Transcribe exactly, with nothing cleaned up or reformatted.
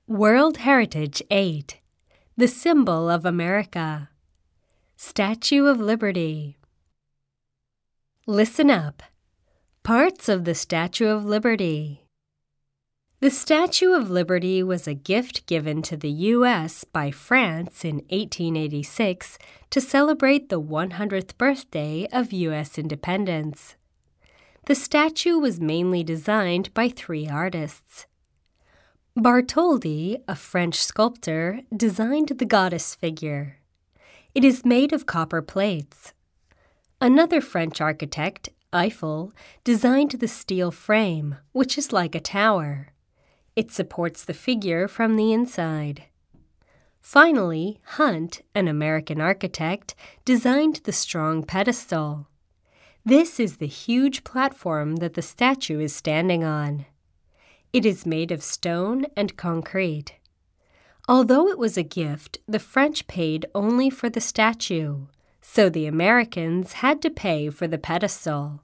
World Heritage eight. The symbol of America. Statue of Liberty. Listen up. Parts of the Statue of Liberty. The Statue of Liberty was a gift given to the U S by France in eighteen eighty-six to celebrate the one hundredth birthday of U S independence. The statue was mainly designed by three artists. Bartholdi, a French sculptor, designed the goddess figure. It is made of copper plates. Another French architect, Eiffel, designed the steel frame, which is like a tower. It supports the figure from the inside. Finally, Hunt, an American architect, designed the strong pedestal. This is the huge platform that the statue is standing on. It is made of stone and concrete. Although it was a gift, the French paid only for the statue, so the Americans had to pay for the pedestal.